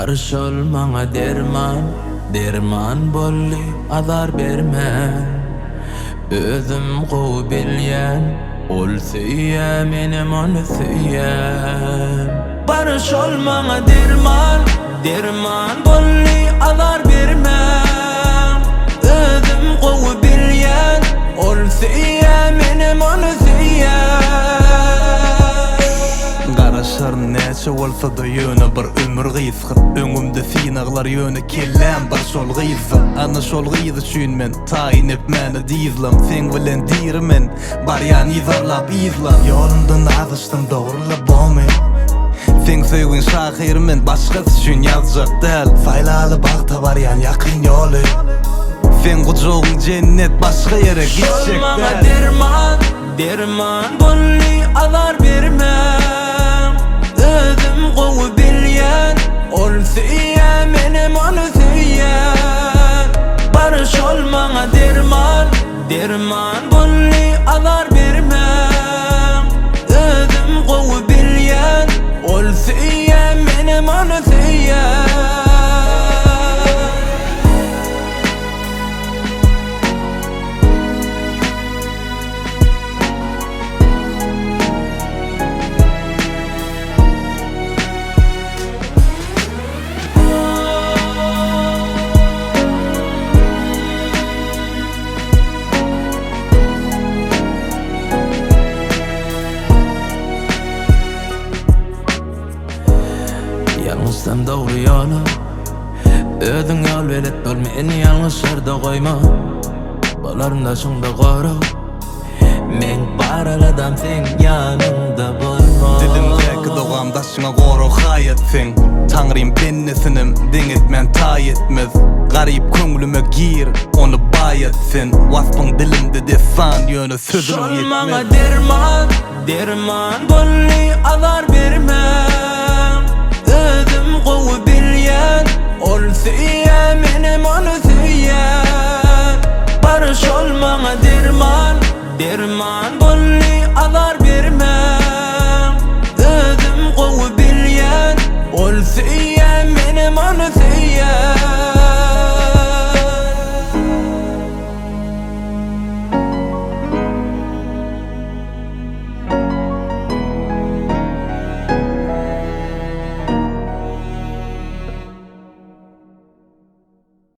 Barış ol maňa derman, derman bolly azar berme. Özüm gowy bilýän, ol süýýär menem onu süýýär. Barış ol maňa derman, derman bolly azar berme. Özüm gowy bilýän, ol süýýär menem onu süýýär. Garaşar näçe bolsa da ýöne bir ömür gysgyr. Öňümde sinaglar ýöne kellän bir şol gysy. Ana şol gysy üçin men taýyn etmäni diýilim. Sen bilen diýirimen barýan ýazarlap ýyzlan. Ýolumdan azyşdym dogrulap bolmy. Sen söýgün şahyrmen başga üçin ýazjak däl. Saýlaly bagta barýan ýakyn ýoly. Sen gujogyň cennet başga ýere gitjek däl. Derman, derman bolly azar berme. Özüm gowy bilýän, ol süýýär menem onu süýýär. Barış ol maňa derman, derman bolly azar berme. Özüm gowy bilýän, ol süýýär menem onu süýýär. Yalnızsam doğru yola, özüň ýol berip bol meni ýalňyş ýerde goýma. Bolarymda şunda gora, men baraladam sen ýanymda bolma. Dilimdäki dogam daşyňa gora haýatsyň. Taňrym bennesinim, deňetmen taý etmez. Garyp köňlüme gir, onu baýatsyn. Waspyň dilimde dessan ýöne sözüm Şol ýetmez. maňa derman, derman bolly azar berme. Özüm gowy bilýän, ol süýýär menem onu süýýär. Barış ol maňa derman, derman